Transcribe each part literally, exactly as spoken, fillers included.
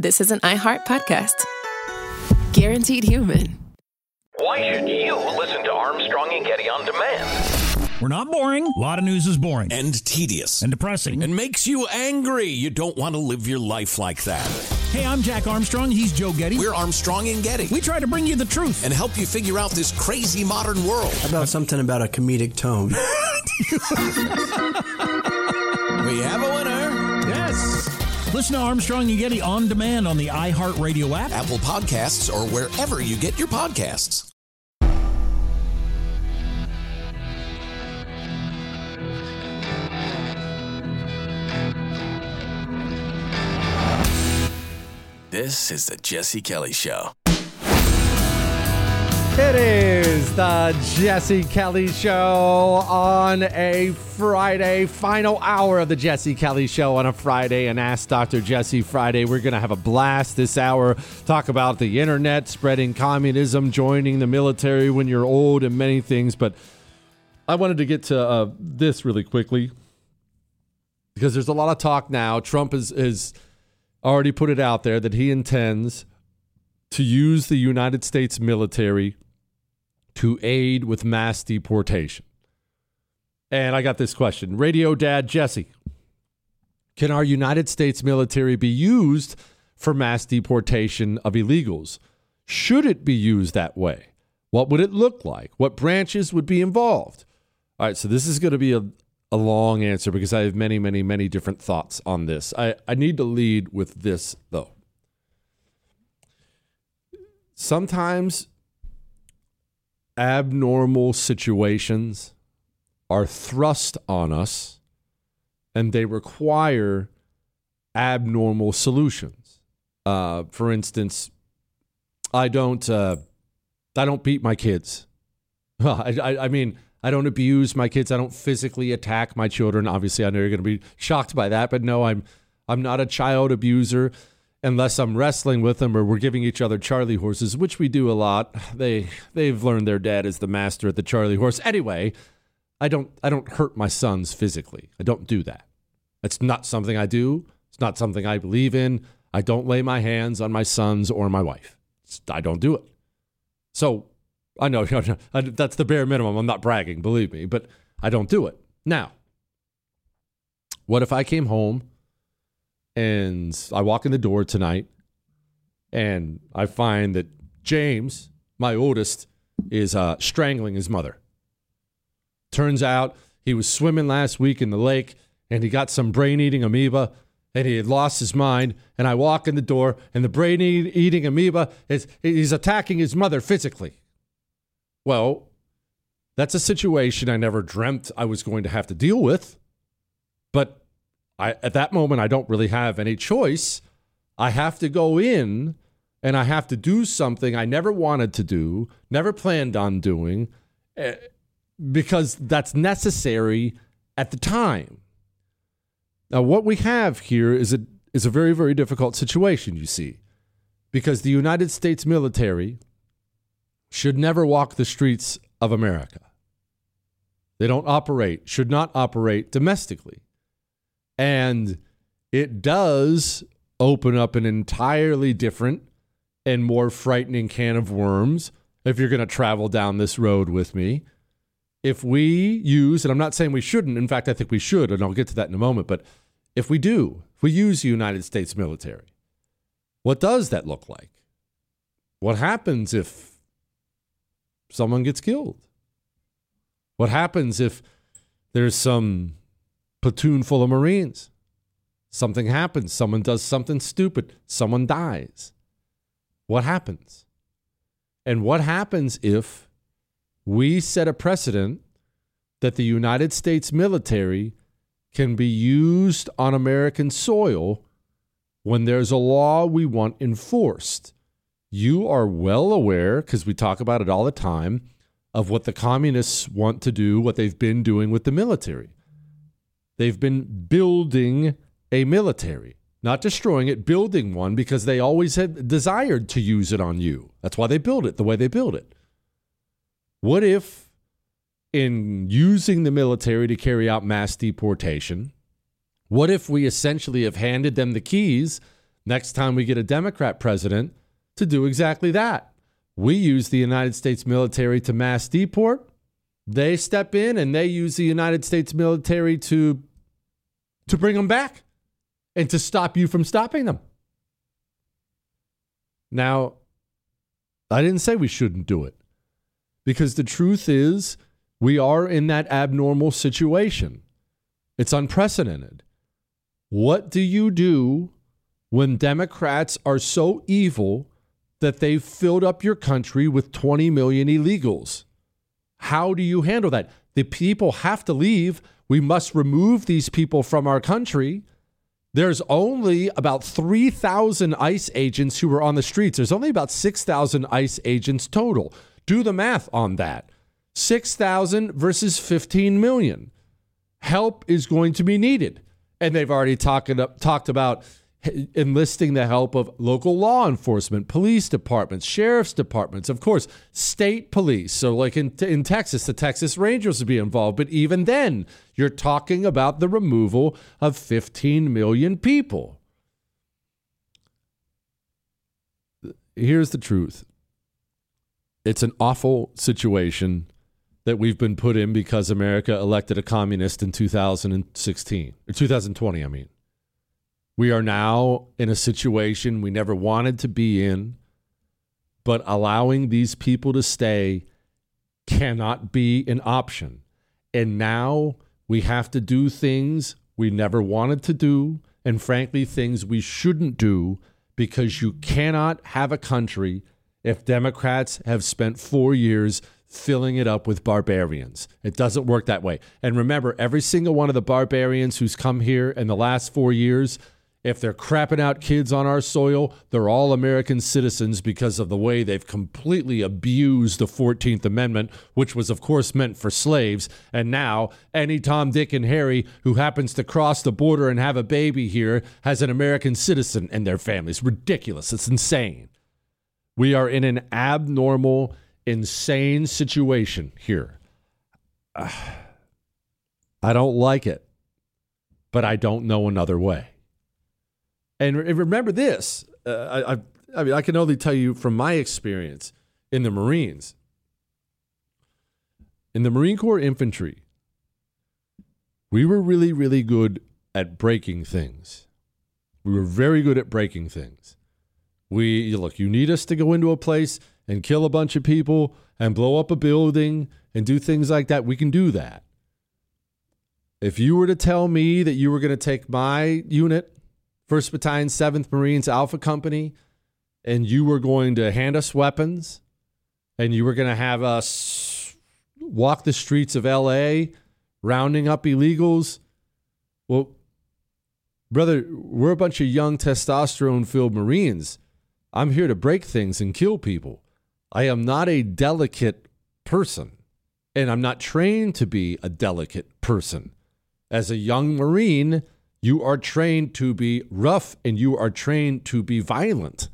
this is an iHeart podcast. Guaranteed human. Why should you listen to Armstrong and Getty on demand? We're not boring. A lot of news is boring. And tedious. And depressing. And makes you angry. You don't want to live your life like that. Hey, I'm Jack Armstrong. He's Joe Getty. We're Armstrong and Getty. We try to bring you the truth. And help you figure out this crazy modern world. How about something about a comedic tone? We have a winner. Yes. Listen to Armstrong and Getty on demand on the iHeartRadio app, Apple Podcasts, or wherever you get your podcasts. This is the Jesse Kelly Show. It is the Jesse Kelly Show on a Friday, final hour of the Jesse Kelly Show on a Friday, and Ask Doctor Jesse Friday. We're going to have a blast this hour, talk about the internet, spreading communism, joining the military when you're old, and many things. But I wanted to get to uh, this really quickly because there's a lot of talk now. Trump has, has already put it out there that he intends to use the United States military to aid with mass deportation. And I got this question. Radio Dad Jesse, can our United States military be used for mass deportation of illegals? Should it be used that way? What would it look like? What branches would be involved? All right, so this is going to be a, a long answer because I have many, many, many different thoughts on this. I, I need to lead with this, though. Sometimes abnormal situations are thrust on us and they require abnormal solutions. Uh, for instance, I don't uh, I don't beat my kids. I, I, I mean, I don't abuse my kids. I don't physically attack my children. Obviously, I know you're going to be shocked by that, but no, I'm I'm not a child abuser. Unless I'm wrestling with them or we're giving each other Charlie horses, which we do a lot. They they've learned their dad is the master at the Charlie horse. Anyway, I don't I don't hurt my sons physically. I don't do that. It's not something I do. It's not something I believe in. I don't lay my hands on my sons or my wife. It's, I don't do it. So I know that's the bare minimum. I'm not bragging, believe me, but I don't do it. Now, what if I came home and I walk in the door tonight and I find that James, my oldest, is uh, strangling his mother. Turns out he was swimming last week in the lake and he got some brain-eating amoeba and he had lost his mind. And I walk in the door and the brain-eating amoeba is he's attacking his mother physically. Well, that's a situation I never dreamt I was going to have to deal with. But I, at that moment, I don't really have any choice. I have to go in and I have to do something I never wanted to do, never planned on doing, uh, because that's necessary at the time. Now, what we have here is a, is a very, very difficult situation, you see, because the United States military should never walk the streets of America. They don't operate, should not operate domestically. And it does open up an entirely different and more frightening can of worms if you're going to travel down this road with me. If we use, and I'm not saying we shouldn't, in fact, I think we should, and I'll get to that in a moment, but if we do, if we use the United States military, what does that look like? What happens if someone gets killed? What happens if there's some platoon full of Marines? Something happens. Someone does something stupid. Someone dies. What happens? And what happens if we set a precedent that the United States military can be used on American soil when there's a law we want enforced? You are well aware, because we talk about it all the time, of what the communists want to do, what they've been doing with the military. They've been building a military, not destroying it, building one, because they always had desired to use it on you. That's why they build it the way they build it. What if, in using the military to carry out mass deportation, what if we essentially have handed them the keys next time we get a Democrat president, to do exactly that. We use the United States military to mass deport. They step in and they use the United States military to, to bring them back and to stop you from stopping them. Now, I didn't say we shouldn't do it, because the truth is we are in that abnormal situation. It's unprecedented. What do you do when Democrats are so evil that they've filled up your country with twenty million illegals? How do you handle that? The people have to leave. We must remove these people from our country. There's only about three thousand ICE agents who are on the streets. There's only about six thousand ICE agents total. Do the math on that. six thousand versus fifteen million. Help is going to be needed. And they've already talked, talked about enlisting the help of local law enforcement, police departments, sheriff's departments, of course, state police. So like in, in Texas, the Texas Rangers would be involved. But even then, you're talking about the removal of fifteen million people. Here's the truth. It's an awful situation that we've been put in because America elected a communist in two thousand sixteen, or two thousand twenty, I mean. We are now in a situation we never wanted to be in, but allowing these people to stay cannot be an option. And now we have to do things we never wanted to do, and frankly, things we shouldn't do, because you cannot have a country if Democrats have spent four years filling it up with barbarians. It doesn't work that way. And remember, every single one of the barbarians who's come here in the last four years, if they're crapping out kids on our soil, they're all American citizens because of the way they've completely abused the fourteenth Amendment, which was, of course, meant for slaves. And now any Tom, Dick, and Harry who happens to cross the border and have a baby here has an American citizen in their family. It's ridiculous. It's insane. We are in an abnormal, insane situation here. Uh, I don't like it, but I don't know another way. And remember this, uh, I, I mean, I can only tell you from my experience in the Marines. In the Marine Corps infantry, we were really, really good at breaking things. We were very good at breaking things. We, look, you need us to go into a place and kill a bunch of people and blow up a building and do things like that. We can do that. If you were to tell me that you were going to take my unit, first Battalion, seventh Marines Alpha Company, and you were going to hand us weapons, and you were going to have us walk the streets of L A rounding up illegals, well, brother, we're a bunch of young testosterone-filled Marines. I'm here to break things and kill people. I am not a delicate person, and I'm not trained to be a delicate person. As a young Marine, you are trained to be rough, and you are trained to be violent.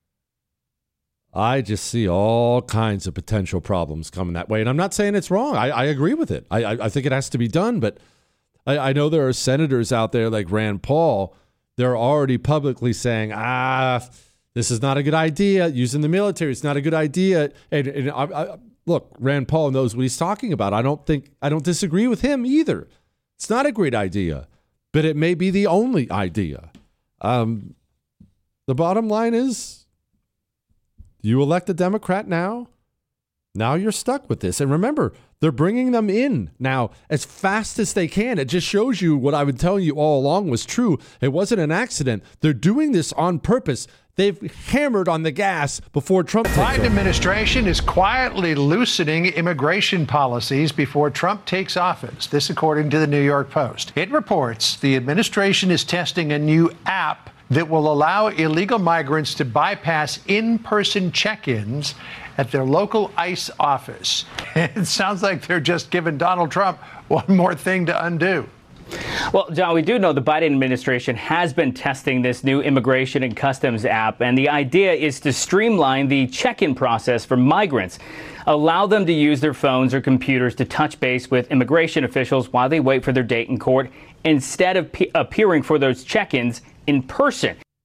I just see all kinds of potential problems coming that way. And I'm not saying it's wrong. I, I agree with it. I, I, I think it has to be done. But I, I know there are senators out there like Rand Paul. They're already publicly saying, ah, this is not a good idea. Using the military, it's not a good idea. And, and I, I, look, Rand Paul knows what he's talking about. I don't think I don't disagree with him either. It's not a great idea. But it may be the only idea. Um, the bottom line is, you elect a Democrat now, now you're stuck with this. And remember, they're bringing them in now as fast as they can. It just shows you what I would tell you all along was true. It wasn't an accident. They're doing this on purpose. They've hammered on the gas before Trump takes over. The Biden administration is quietly loosening immigration policies before Trump takes office. This according to the New York Post. It reports the administration is testing a new app that will allow illegal migrants to bypass in-person check-ins at their local ICE office. It sounds like they're just giving Donald Trump one more thing to undo. Well, John, we do know the Biden administration has been testing this new immigration and customs app, and the idea is to streamline the check-in process for migrants, allow them to use their phones or computers to touch base with immigration officials while they wait for their date in court, instead of pe- appearing for those check-ins in person.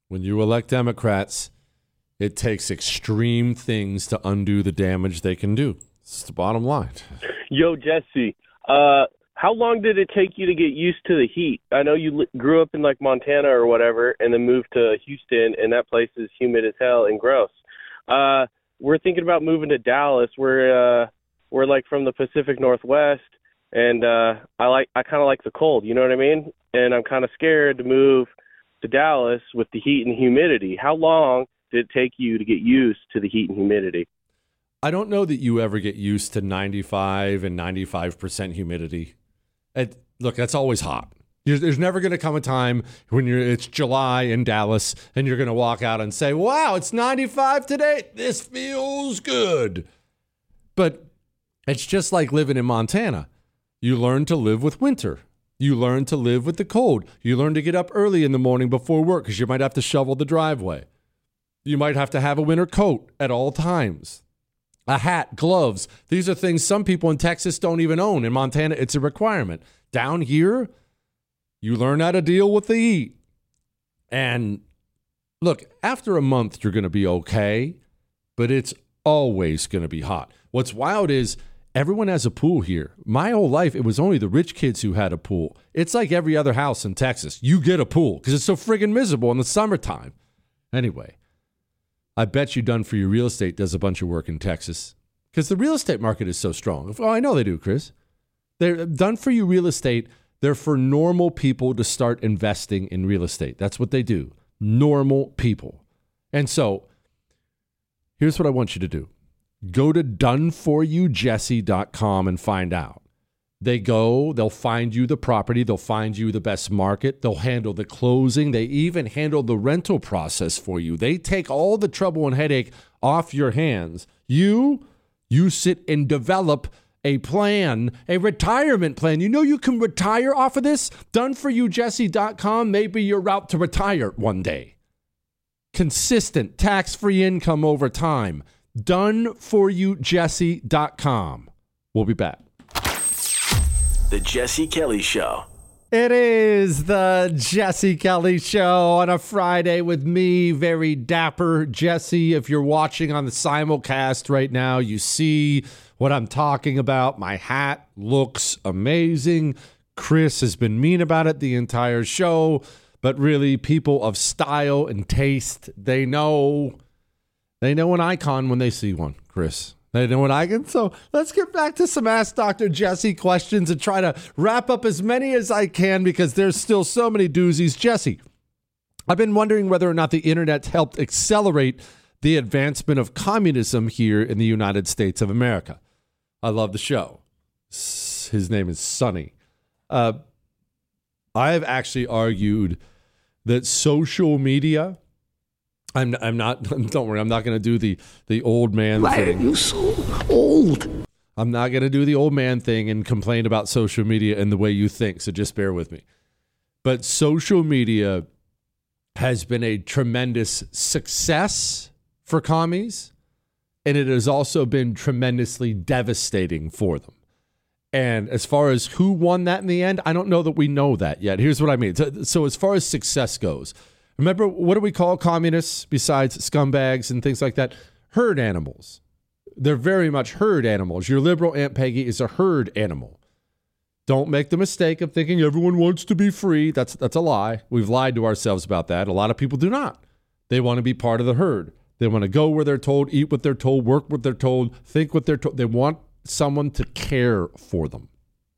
When you elect Democrats, it takes extreme things to undo the damage they can do. It's the bottom line. Yo, Jesse, uh, how long did it take you to get used to the heat? I know you li- grew up in like Montana or whatever and then moved to Houston, and that place is humid as hell and gross. Uh, we're thinking about moving to Dallas. We're uh, we're like from the Pacific Northwest, and uh, I like I kind of like the cold. You know what I mean? And I'm kind of scared to move to Dallas with the heat and humidity. How long did it take you to get used to the heat and humidity? I don't know that you ever get used to ninety-five and ninety-five percent humidity. It, look, that's always hot. There's, there's never going to come a time when you're it's July in Dallas and you're going to walk out and say, wow, it's ninety-five today. This feels good. But it's just like living in Montana. You learn to live with winter. You learn to live with the cold. You learn to get up early in the morning before work because you might have to shovel the driveway. You might have to have a winter coat at all times. A hat, gloves. These are things some people in Texas don't even own. In Montana, it's a requirement. Down here, you learn how to deal with the heat. And look, after a month, you're going to be okay, but it's always going to be hot. What's wild is everyone has a pool here. My whole life, it was only the rich kids who had a pool. It's like every other house in Texas. You get a pool because it's so friggin' miserable in the summertime. Anyway, I bet you Done For You Real Estate does a bunch of work in Texas because the real estate market is so strong. Oh, I know they do, Chris. They're Done For You Real Estate. They're for normal people to start investing in real estate. That's what they do. Normal people. And so here's what I want you to do. Go to done for you jesse dot com and find out. They go, they'll find you the property, they'll find you the best market, they'll handle the closing, they even handle the rental process for you. They take all the trouble and headache off your hands. You, you sit and develop a plan, a retirement plan. You know you can retire off of this? done for you jesse dot com may be your route to retire one day. Consistent, tax-free income over time. done for you jesse dot com. We'll be back. The Jesse Kelly Show. It is the Jesse Kelly Show on a Friday with me, very dapper Jesse. If you're watching on the simulcast right now, you see what I'm talking about. My hat looks amazing. Chris has been mean about it the entire show, but really people of style and taste, they know, they know an icon when they see one, Chris. They know what I can. So let's get back to some Ask Doctor Jesse questions and try to wrap up as many as I can because there's still so many doozies. Jesse, I've been wondering whether or not the internet helped accelerate the advancement of communism here in the United States of America. I love the show. His name is Sonny. Uh, I have actually argued that social media... I'm I'm not, don't worry, I'm not going to do the, the old man Why thing. Why are you so old? I'm not going to do the old man thing and complain about social media and the way you think, so just bear with me. But social media has been a tremendous success for commies, and it has also been tremendously devastating for them. And as far as who won that in the end, I don't know that we know that yet. Here's what I mean. So, so as far as success goes, remember, what do we call communists besides scumbags and things like that? Herd animals. They're very much herd animals. Your liberal Aunt Peggy is a herd animal. Don't make the mistake of thinking everyone wants to be free. That's that's a lie. We've lied to ourselves about that. A lot of people do not. They want to be part of the herd. They want to go where they're told, eat what they're told, work what they're told, think what they're told. They want someone to care for them.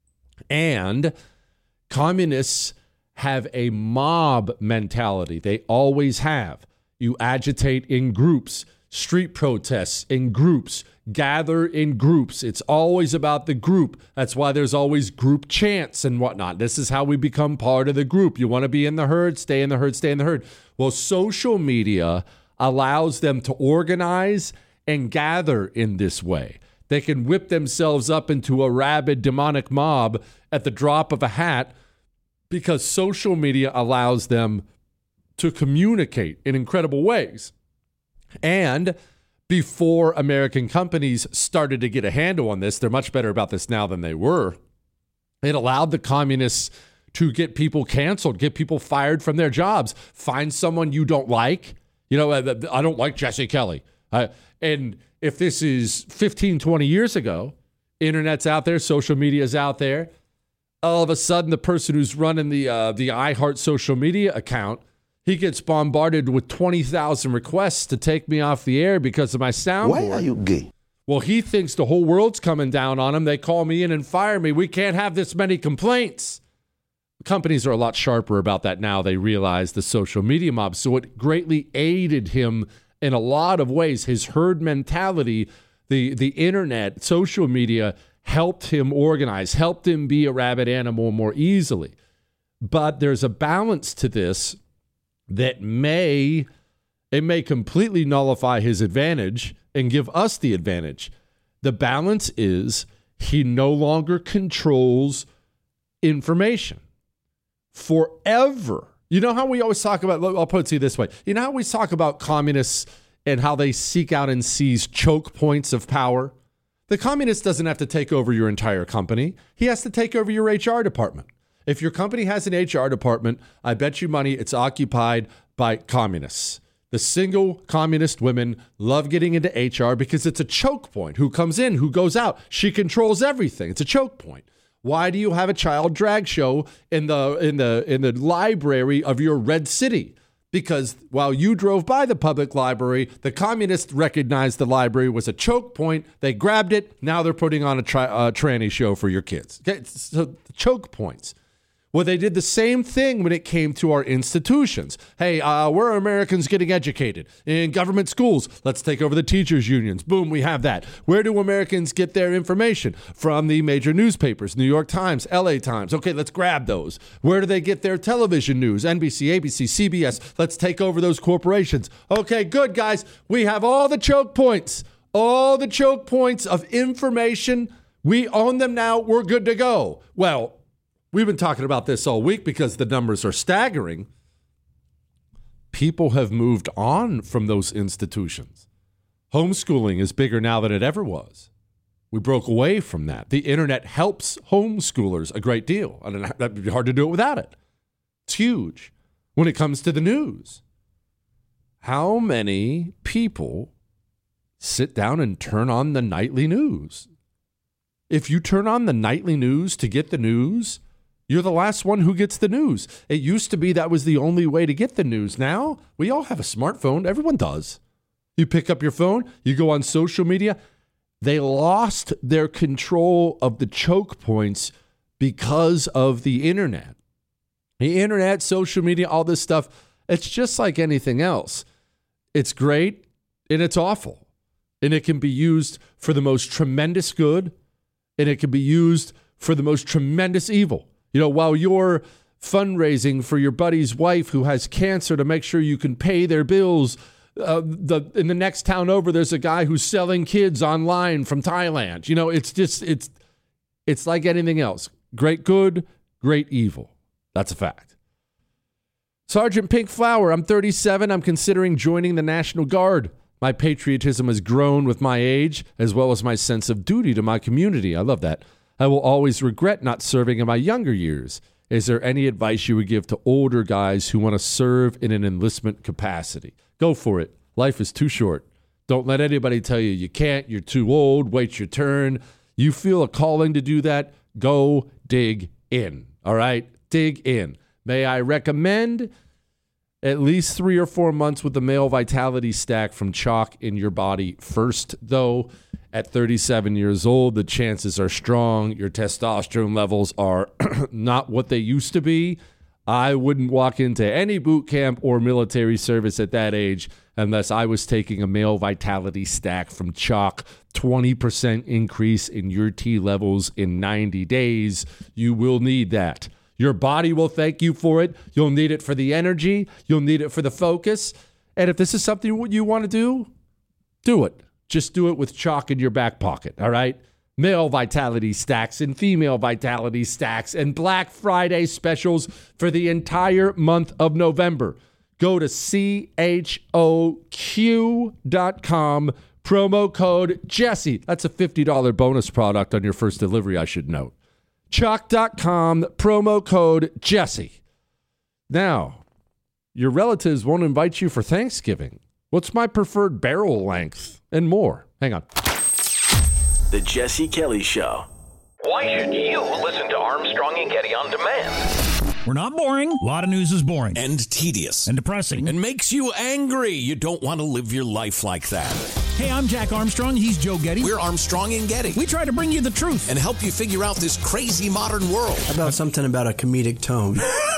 And communists have a mob mentality. They always have. You agitate in groups, street protests in groups, gather in groups. It's always about the group. That's why there's always group chants and whatnot. This is how we become part of the group. You want to be in the herd, stay in the herd, stay in the herd. Well, social media allows them to organize and gather in this way. They can whip themselves up into a rabid demonic mob at the drop of a hat because social media allows them to communicate in incredible ways. And before American companies started to get a handle on this, they're much better about this now than they were. It allowed the communists to get people canceled, get people fired from their jobs. Find someone you don't like. You know, I don't like Jesse Kelly. Uh, and if this is fifteen, twenty years ago, internet's out there, social media's out there, all of a sudden the person who's running the uh, the iHeart social media account, he gets bombarded with twenty thousand requests to take me off the air because of my soundboard. Why are you gay? Well, he thinks the whole world's coming down on him. They call me in and fire me. We can't have this many complaints. Companies are a lot sharper about that now. They realize the social media mob. So it greatly aided him in a lot of ways. His herd mentality, the, the internet, social media helped him organize, helped him be a rabid animal more easily. But there's a balance to this that may, it may completely nullify his advantage and give us the advantage. The balance is he no longer controls information forever. You know how we always talk about, I'll put it to you this way. You know how we talk about communists and how they seek out and seize choke points of power? The communist doesn't have to take over your entire company. He has to take over your H R department. If your company has an H R department, I bet you money it's occupied by communists. The single communist women love getting into H R because it's a choke point. Who comes in, who goes out. She controls everything. It's a choke point. Why do you have a child drag show in the in the in the library of your red city? Because while you drove by the public library, the communists recognized the library was a choke point. They grabbed it. Now they're putting on a tri- uh, tranny show for your kids. Okay, so choke points. Well, they did the same thing when it came to our institutions. Hey, uh, where are Americans getting educated? In government schools. Let's take over the teachers' unions. Boom, we have that. Where do Americans get their information? From the major newspapers, New York Times, L A Times. Okay, let's grab those. Where do they get their television news? N B C, A B C, C B S. Let's take over those corporations. Okay, good, guys. We have all the choke points. All the choke points of information. We own them now. We're good to go. Well, we've been talking about this all week because the numbers are staggering. People have moved on from those institutions. Homeschooling is bigger now than it ever was. We broke away from that. The internet helps homeschoolers a great deal. I mean, that'd be hard to do it without it. It's huge. When it comes to the news, how many people sit down and turn on the nightly news? If you turn on the nightly news to get the news, you're the last one who gets the news. It used to be that was the only way to get the news. Now, we all have a smartphone. Everyone does. You pick up your phone, you go on social media. They lost their control of the choke points because of the internet. The internet, social media, all this stuff, it's just like anything else. It's great and it's awful. And it can be used for the most tremendous good, and it can be used for the most tremendous evil. You know, while you're fundraising for your buddy's wife who has cancer to make sure you can pay their bills, uh, the in the next town over, there's a guy who's selling kids online from Thailand. You know, it's just, it's, it's like anything else. Great good, great evil. That's a fact. Sergeant Pink Flower, I'm thirty-seven. I'm considering joining the National Guard. My patriotism has grown with my age, as well as my sense of duty to my community. I love that. I will always regret not serving in my younger years. Is there any advice you would give to older guys who want to serve in an enlistment capacity? Go for it. Life is too short. Don't let anybody tell you you can't, you're too old, wait your turn. You feel a calling to do that, go dig in. All right? Dig in. May I recommend at least three or four months with the male vitality stack from Chalk in your body first, though. At thirty-seven years old, the chances are strong. Your testosterone levels are not what they used to be. I wouldn't walk into any boot camp or military service at that age unless I was taking a male vitality stack from Chalk. twenty percent increase in your T levels in ninety days. You will need that. Your body will thank you for it. You'll need it for the energy. You'll need it for the focus. And if this is something you want to do, do it. Just do it with Chalk in your back pocket, all right? Male vitality stacks and female vitality stacks and Black Friday specials for the entire month of November. Go to C H O Q dot com, promo code Jesse. That's a fifty dollars bonus product on your first delivery, I should note. Chalk dot com, promo code Jesse. Now, your relatives won't invite you for Thanksgiving. What's my preferred barrel length? And more. Hang on. The Jesse Kelly Show. Why should you listen to Armstrong and Getty on demand? We're not boring. A lot of news is boring. And tedious. And depressing. And makes you angry. You don't want to live your life like that. Hey, I'm Jack Armstrong. He's Joe Getty. We're Armstrong and Getty. We try to bring you the truth. And help you figure out this crazy modern world. How about something about a comedic tone?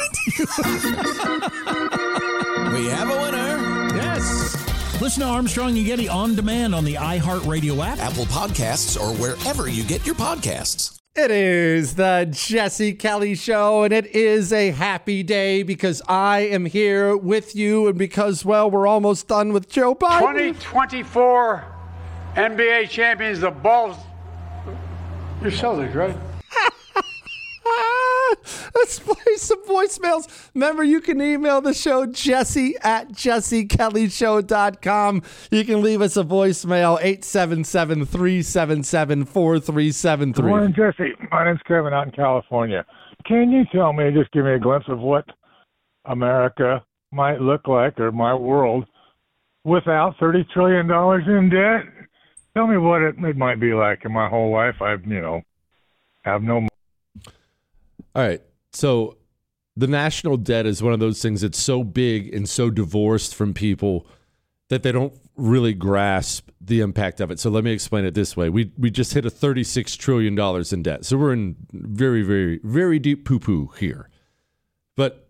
We have a winner. Yes. Listen to Armstrong and Getty on demand on the iHeartRadio app, Apple Podcasts, or wherever you get your podcasts. It is the Jesse Kelly Show, and it is a happy day because I am here with you, and because, well, we're almost done with Joe Biden. twenty twenty-four N B A champions, the Bulls. You're Celtics, right? Let's play some voicemails. Remember, you can email the show, Jesse at jesse kelly show dot com. You can leave us a voicemail, eight seven seven, three seven seven, four three seven three. Good morning, Jesse. My name's Kevin out in California. Can you tell me, just give me a glimpse of what America might look like, or my world, without thirty trillion dollars in debt? Tell me what it, it might be like in my whole life. I've, you know, have no money. All right. So the national debt is one of those things that's so big and so divorced from people that they don't really grasp the impact of it. So let me explain it this way. We we just hit a thirty-six trillion dollars in debt. So we're in very, very, very deep poo-poo here. But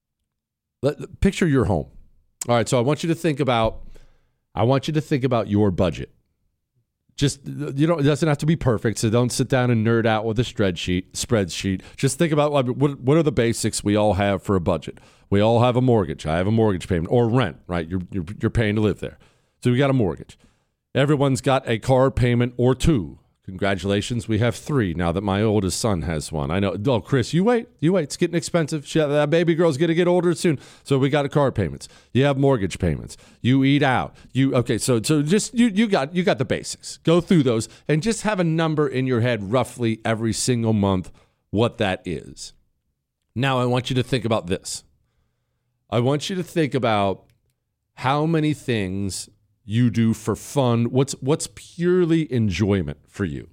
let, picture your home. All right. So I want you to think about, I want you to think about your budget. Just, you know, it doesn't have to be perfect, so don't sit down and nerd out with a spreadsheet. Spreadsheet. Just think about what what are the basics we all have for a budget. We all have a mortgage. I have a mortgage payment or rent, right? You're you're, you're paying to live there, so we got a mortgage. Everyone's got a car payment or two. Congratulations, we have three now that my oldest son has one. I know. Oh, Chris, you wait. You wait. It's getting expensive. She, that baby girl's going to get older soon. So we got a car payments. You have mortgage payments. You eat out. You okay, so so just you you got you got the basics. Go through those and just have a number in your head roughly every single month what that is. Now I want you to think about this. I want you to think about how many things you do for fun. What's what's purely enjoyment for you?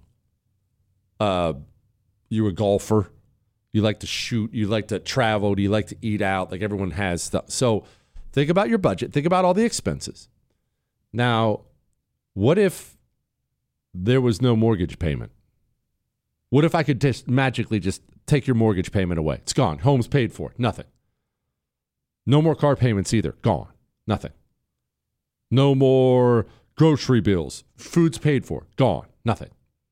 Uh, you're a golfer. You like to shoot. You like to travel. Do you like to eat out? Like everyone has stuff. So think about your budget. Think about all the expenses. Now, what if there was no mortgage payment? What if I could just magically just take your mortgage payment away? It's gone. Home's paid for. Nothing. No more car payments either. Gone. Nothing. No more grocery bills. Food's paid for. Gone. Nothing.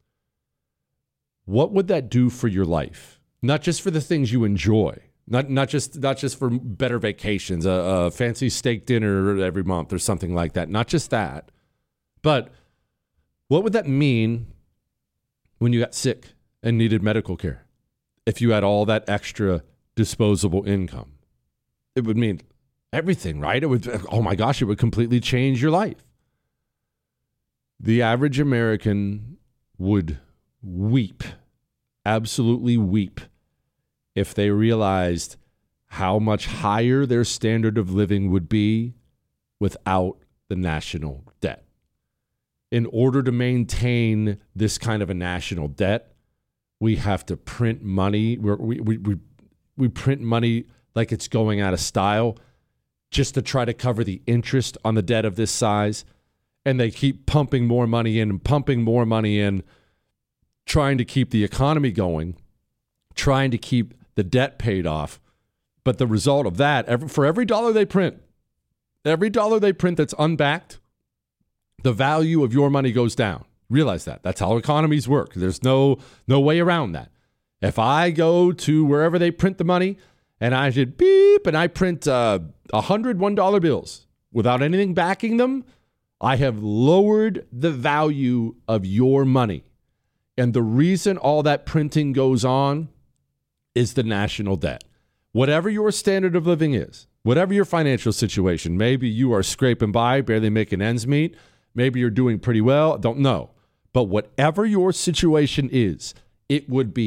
What would that do for your life? Not just for the things you enjoy. Not not just not just for better vacations, a, a fancy steak dinner every month or something like that. Not just that. But what would that mean when you got sick and needed medical care? If you had all that extra disposable income, it would mean everything, right? It would, oh my gosh, it would completely change your life. The average American would weep, absolutely weep, if they realized how much higher their standard of living would be without the national debt. In order to maintain this kind of a national debt, we have to print money. We're, we, we, we, we print money like it's going out of style, just to try to cover the interest on the debt of this size. And they keep pumping more money in and pumping more money in, trying to keep the economy going, trying to keep the debt paid off. But the result of that, every, for every dollar they print, every dollar they print that's unbacked, the value of your money goes down. Realize that. That's how economies work. There's no no way around that. If I go to wherever they print the money, and I did beep, and I print uh, one hundred one dollar bills without anything backing them, I have lowered the value of your money. And the reason all that printing goes on is the national debt. Whatever your standard of living is, whatever your financial situation, maybe you are scraping by, barely making ends meet. Maybe you're doing pretty well. Don't know. But whatever your situation is, it would be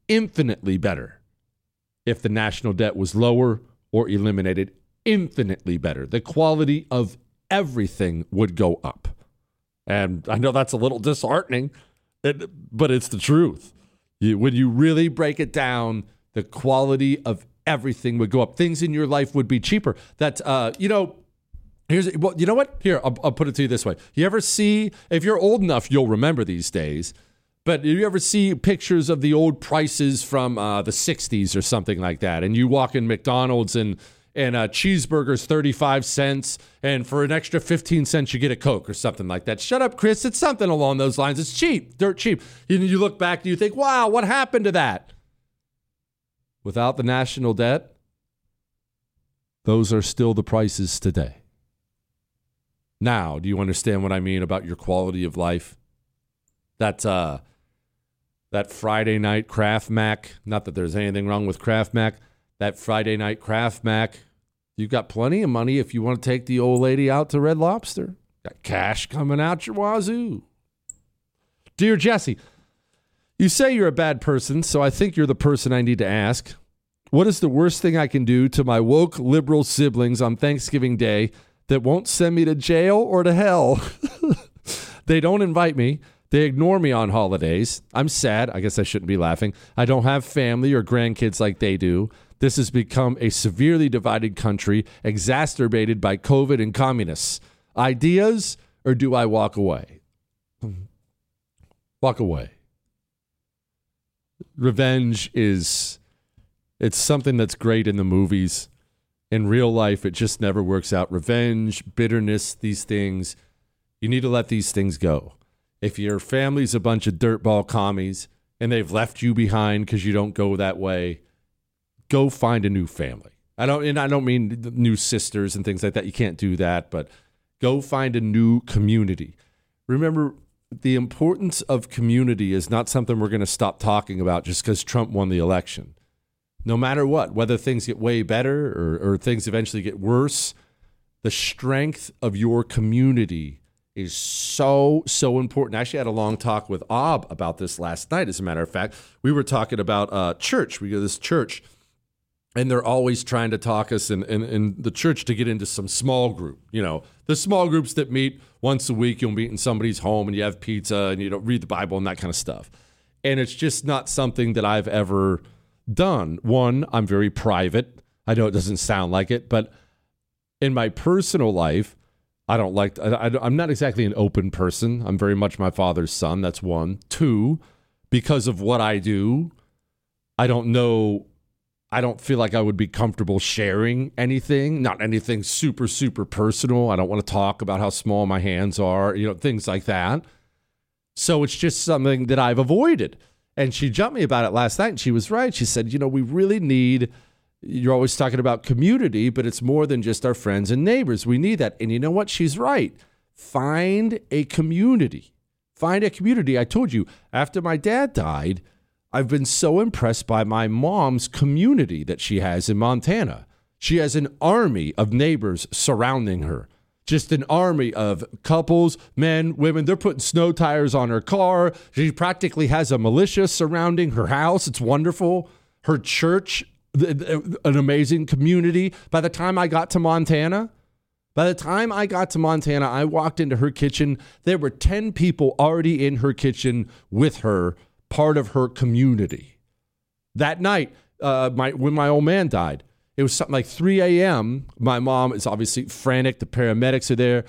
infinitely better if the national debt was lower or eliminated. Infinitely better. The quality of everything would go up. And I know that's a little disheartening, but it's the truth. You, when you really break it down, the quality of everything would go up. Things in your life would be cheaper. That, uh, you know, here's, well, you know what? Here, I'll, I'll put it to you this way. You ever see, if you're old enough, you'll remember these days, but you ever see pictures of the old prices from uh, the sixties or something like that, and you walk in McDonald's and and a cheeseburger's thirty-five cents, and for an extra fifteen cents, you get a Coke or something like that. Shut up, Chris. It's something along those lines. It's cheap, dirt cheap. You, you look back and you think, wow, what happened to that? Without the national debt, those are still the prices today. Now, do you understand what I mean about your quality of life? That, uh, that Friday night Kraft Mac, not that there's anything wrong with Kraft Mac, that Friday night Kraft Mac, you've got plenty of money if you want to take the old lady out to Red Lobster. Got cash coming out your wazoo. Dear Jesse, you say you're a bad person, so I think you're the person I need to ask. What is the worst thing I can do to my woke liberal siblings on Thanksgiving Day that won't send me to jail or to hell? They don't invite me. They ignore me on holidays. I'm sad. I guess I shouldn't be laughing. I don't have family or grandkids like they do. This has become a severely divided country, exacerbated by COVID and communists. Ideas, or do I walk away? Walk away. Revenge is, it's something that's great in the movies. In real life, it just never works out. Revenge, bitterness, these things, you need to let these things go. If your family's a bunch of dirtball commies and they've left you behind because you don't go that way, go find a new family. I don't, and I don't mean new sisters and things like that. You can't do that, but go find a new community. Remember, the importance of community is not something we're going to stop talking about just because Trump won the election. No matter what, whether things get way better or, or things eventually get worse, the strength of your community is so, so important. I actually had a long talk with Ob about this last night, as a matter of fact. We were talking about uh, church. We go to this church, and they're always trying to talk us in, in, in the church to get into some small group. You know, the small groups that meet once a week. You'll meet in somebody's home, and you have pizza, and you don't read the Bible and that kind of stuff. And it's just not something that I've ever done. One, I'm very private. I know it doesn't sound like it, but in my personal life, I don't like, I, I, I'm not exactly an open person. I'm very much my father's son. That's one. Two, because of what I do, I don't know, I don't feel like I would be comfortable sharing anything, not anything super, super personal. I don't want to talk about how small my hands are, you know, things like that. So it's just something that I've avoided. And she jumped me about it last night, and she was right. She said, you know, we really need, you're always talking about community, but it's more than just our friends and neighbors. We need that. And you know what? She's right. Find a community. Find a community. I told you, after my dad died, I've been so impressed by my mom's community that she has in Montana. She has an army of neighbors surrounding her. Just an army of couples, men, women. They're putting snow tires on her car. She practically has a militia surrounding her house. It's wonderful. Her church, an amazing community. By the time I got to Montana, by the time I got to Montana, I walked into her kitchen. There were ten people already in her kitchen with her, part of her community. That night, uh, my when my old man died, it was something like three a.m. My mom is obviously frantic. The paramedics are there.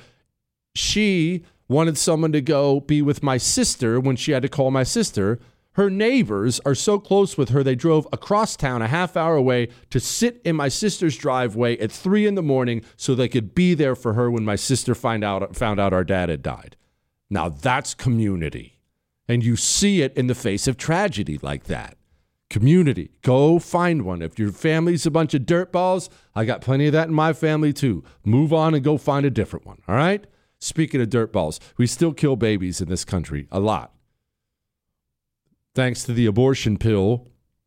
She wanted someone to go be with my sister when she had to call my sister. Her neighbors are so close with her, they drove across town a half hour away to sit in my sister's driveway at three in the morning so they could be there for her when my sister find out, found out our dad had died. Now that's community. And you see it in the face of tragedy like that. Community. Go find one. If your family's a bunch of dirtballs, I got plenty of that in my family too. Move on and go find a different one. All right? Speaking of dirtballs, we still kill babies in this country. A lot. Thanks to the abortion pill,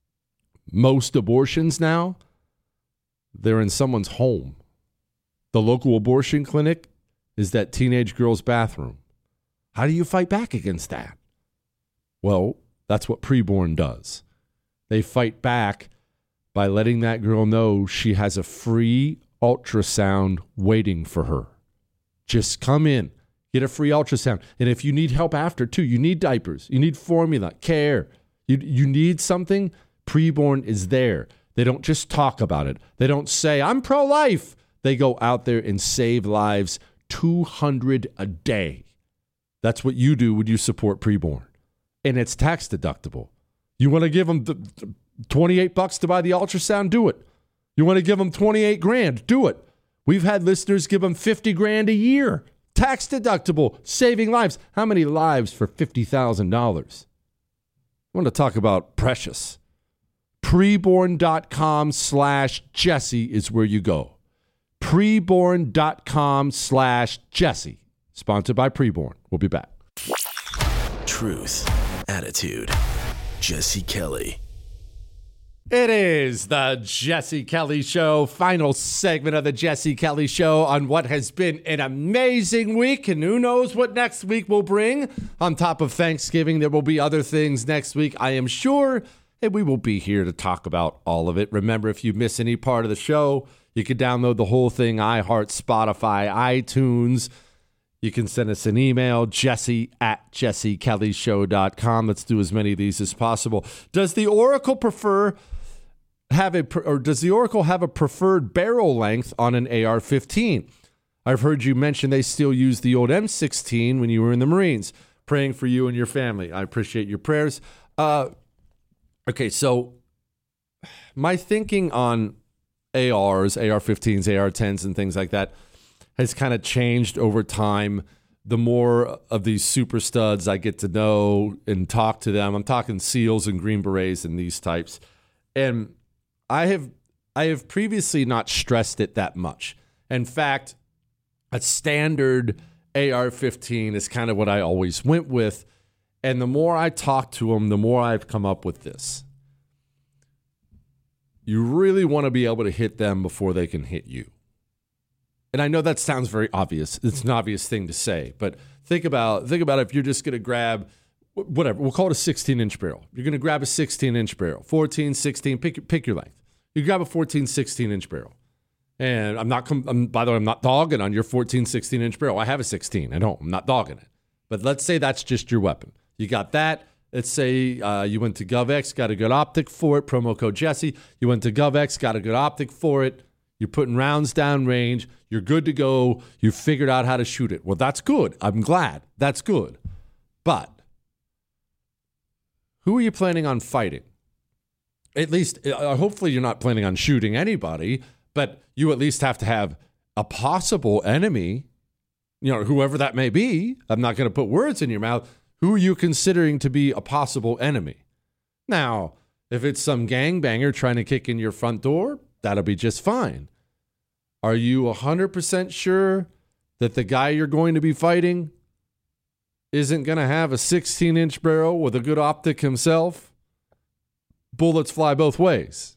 most abortions now, they're in someone's home. The local abortion clinic is that teenage girl's bathroom. How do you fight back against that? Well, that's what preborn does. They fight back by letting that girl know she has a free ultrasound waiting for her. Just come in, get a free ultrasound. And if you need help after, too, you need diapers, you need formula, care, you, you need something, Preborn is there. They don't just talk about it. They don't say, I'm pro-life. They go out there and save lives, two hundred a day. That's what you do when you support Preborn. And it's tax deductible. You want to give them the, the twenty-eight bucks to buy the ultrasound? Do it. You want to give them twenty-eight grand? Do it. We've had listeners give them fifty grand a year. Tax deductible, saving lives. How many lives for fifty thousand dollars? I want to talk about precious. Preborn.com slash Jesse is where you go. Preborn.com slash Jesse. Sponsored by Preborn. We'll be back. Truth, attitude, Jesse Kelly. It is the Jesse Kelly Show, final segment of the Jesse Kelly Show on what has been an amazing week, and who knows what next week will bring. On top of Thanksgiving, there will be other things next week, I am sure, and we will be here to talk about all of it. Remember, if you miss any part of the show, you can download the whole thing, iHeart, Spotify, iTunes. You can send us an email, jesse at jesse kelly show dot com. Let's do as many of these as possible. Does the Oracle prefer have a or does the Oracle have a preferred barrel length on an A R fifteen? I've heard you mention they still use the old M sixteen when you were in the Marines. Praying for you and your family. I appreciate your prayers. Uh, okay, so my thinking on A Rs, A R fifteens, A R tens, and things like that has kind of changed over time. The more of these super studs I get to know and talk to them, I'm talking SEALs and Green Berets and these types. And I have I have previously not stressed it that much. In fact, a standard A R fifteen is kind of what I always went with. And the more I talk to them, the more I've come up with this. You really want to be able to hit them before they can hit you. And I know that sounds very obvious. It's an obvious thing to say, but think about think about if you're just going to grab whatever, we'll call it a sixteen-inch barrel. You're going to grab a sixteen-inch barrel, fourteen, sixteen, pick, pick your length. You grab a fourteen, sixteen-inch barrel. And I'm not, I'm, by the way, I'm not dogging on your fourteen, sixteen-inch barrel. I have a sixteen. I don't. I'm not dogging it. But let's say that's just your weapon. You got that. Let's say uh, you went to GovX, got a good optic for it, promo code Jesse. You went to GovX, got a good optic for it. You're putting rounds down range. You're good to go. You figured out how to shoot it. Well, that's good. I'm glad. That's good. But who are you planning on fighting? At least, uh, hopefully you're not planning on shooting anybody, but you at least have to have a possible enemy, you know, whoever that may be. I'm not going to put words in your mouth. Who are you considering to be a possible enemy? Now, if it's some gangbanger trying to kick in your front door, that'll be just fine. Are you one hundred percent sure that the guy you're going to be fighting isn't going to have a sixteen-inch barrel with a good optic himself? Bullets fly both ways.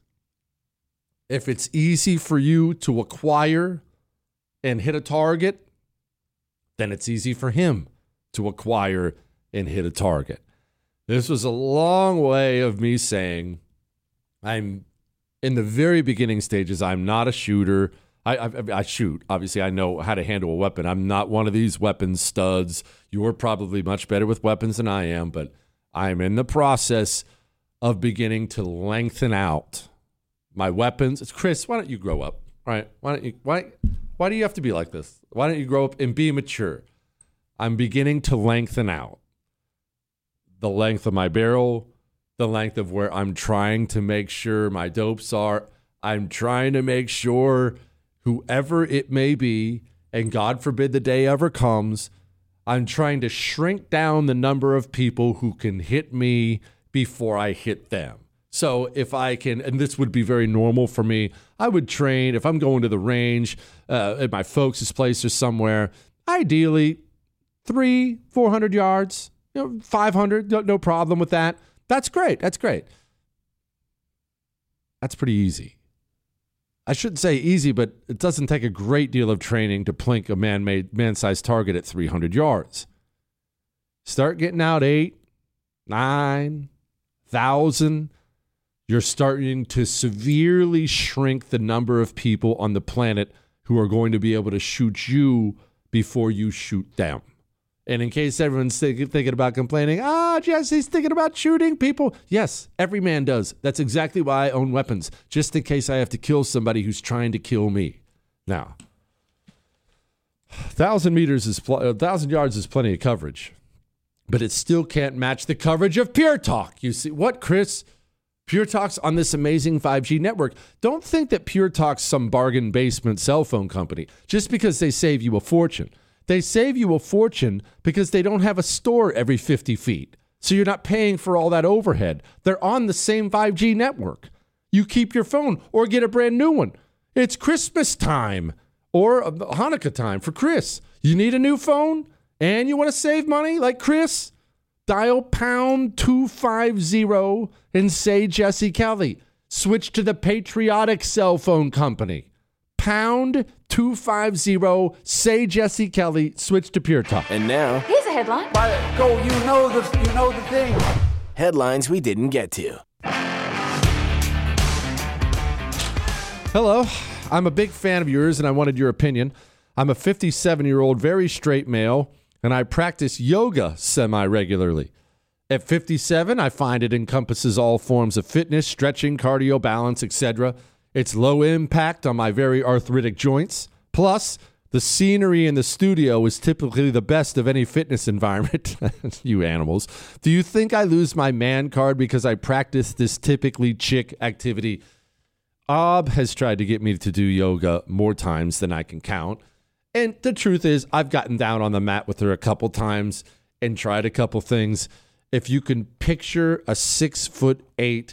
If it's easy for you to acquire and hit a target, then it's easy for him to acquire and hit a target. This was a long way of me saying I'm in the very beginning stages. I'm not a shooter. I, I, I shoot. Obviously, I know how to handle a weapon. I'm not one of these weapons studs. You're probably much better with weapons than I am, but I'm in the process of beginning to lengthen out my weapons. It's Chris, why don't you grow up? All right? Why don't you why why do you have to be like this? Why don't you grow up and be mature? I'm beginning to lengthen out the length of my barrel, the length of where I'm trying to make sure my dopes are. I'm trying to make sure whoever it may be, and God forbid the day ever comes, I'm trying to shrink down the number of people who can hit me before I hit them. So if I can, and this would be very normal for me, I would train, if I'm going to the range uh, at my folks' place or somewhere, ideally three, four hundred yards, you know, five hundred, no, no problem with that. That's great. That's great. That's pretty easy. I shouldn't say easy, but it doesn't take a great deal of training to plink a man-made, man-sized target at three hundred yards. Start getting out eight, nine, thousand. you're starting to severely shrink the number of people on the planet who are going to be able to shoot you before you shoot them. And in case everyone's think, thinking about complaining, ah, Jesse's thinking about shooting people. Yes, every man does. That's exactly why I own weapons, just in case I have to kill somebody who's trying to kill me. Now, thousand meters is pl- a thousand yards is plenty of coverage, but it still can't match the coverage of Pure Talk. You see what, Chris? Pure Talk's on this amazing five G network. Don't think that Pure Talk's some bargain basement cell phone company just because they save you a fortune. They save you a fortune because they don't have a store every fifty feet. So you're not paying for all that overhead. They're on the same five G network. You keep your phone or get a brand new one. It's Christmas time or Hanukkah time for Chris. You need a new phone and you want to save money like Chris? Dial pound two fifty and say Jesse Kelly. Switch to the patriotic cell phone company. Pound two fifty, say Jesse Kelly, switch to Pure Talk. And now, here's a headline. Go, you know the, you know the thing. Headlines we didn't get to. Hello, I'm a big fan of yours and I wanted your opinion. I'm a fifty-seven-year-old very straight male and I practice yoga semi-regularly. At fifty-seven, I find it encompasses all forms of fitness, stretching, cardio, balance, et cetera. It's low impact on my very arthritic joints. Plus, the scenery in the studio is typically the best of any fitness environment. You animals. Do you think I lose my man card because I practice this typically chick activity? Ob has tried to get me to do yoga more times than I can count. And the truth is, I've gotten down on the mat with her a couple times and tried a couple things. If you can picture a six foot eight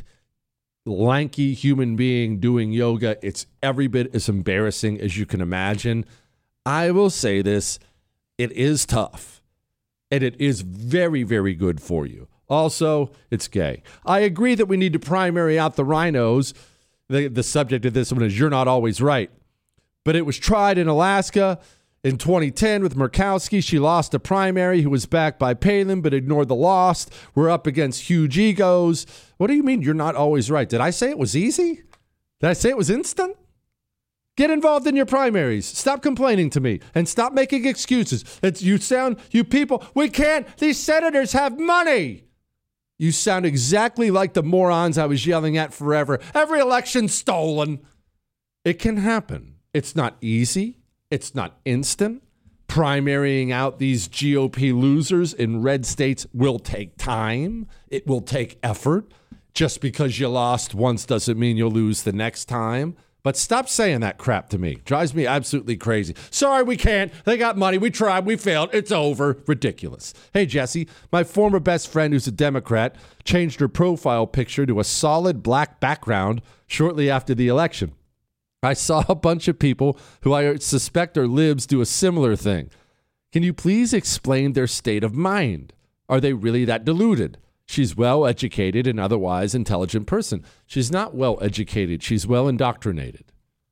lanky human being doing yoga, it's every bit as embarrassing as you can imagine. I will say this, it is tough, and it is very, very good for you. Also, it's gay. I agree that we need to primary out the rhinos. The, the subject of this one is You're Not Always Right. But it was tried in Alaska in twenty ten with Murkowski. She lost a primary who was backed by Palin but ignored the loss. We're up against huge egos. What do you mean you're not always right? Did I say it was easy? Did I say it was instant? Get involved in your primaries. Stop complaining to me and stop making excuses. It's, you sound, you people, we can't, these senators have money. You sound exactly like the morons I was yelling at forever. Every election stolen. It can happen. It's not easy. It's not instant. Primarying out these G O P losers in red states will take time. It will take effort. Just because you lost once doesn't mean you'll lose the next time. But stop saying that crap to me. Drives me absolutely crazy. Sorry, we can't. They got money. We tried. We failed. It's over. Ridiculous. Hey, Jesse, my former best friend who's a Democrat changed her profile picture to a solid black background shortly after the election. I saw a bunch of people who I suspect are libs do a similar thing. Can you please explain their state of mind? Are they really that deluded? She's well-educated and otherwise intelligent person. She's not well-educated. She's well-indoctrinated.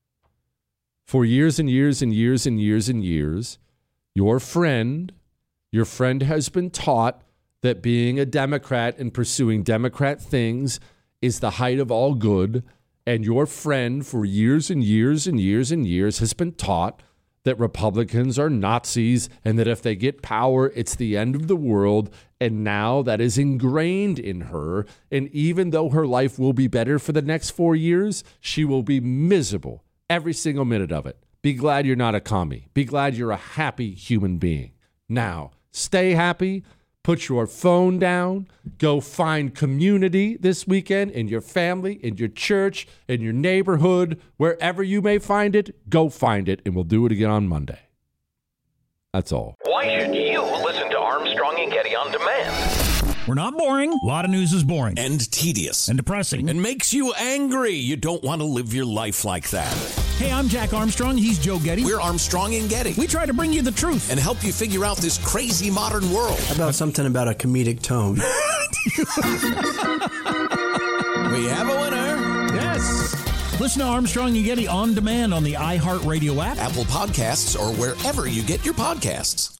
For years and years and years and years and years, your friend, your friend has been taught that being a Democrat and pursuing Democrat things is the height of all good. And your friend for years and years and years and years has been taught that Republicans are Nazis and that if they get power, it's the end of the world. And now that is ingrained in her. And even though her life will be better for the next four years, she will be miserable every single minute of it. Be glad you're not a commie. Be glad you're a happy human being. Now, stay happy. Put your phone down. Go find community this weekend in your family, in your church, in your neighborhood, wherever you may find it. Go find it, and we'll do it again on Monday. That's all. Why should you listen to Armstrong and Getty on demand? We're not boring. A lot of news is boring. And tedious. And depressing. And makes you angry. You don't want to live your life like that. Hey, I'm Jack Armstrong. He's Joe Getty. We're Armstrong and Getty. We try to bring you the truth. And help you figure out this crazy modern world. How about something about a comedic tone? We have a winner. Yes. Listen to Armstrong and Getty on demand on the iHeartRadio app, Apple Podcasts, or wherever you get your podcasts.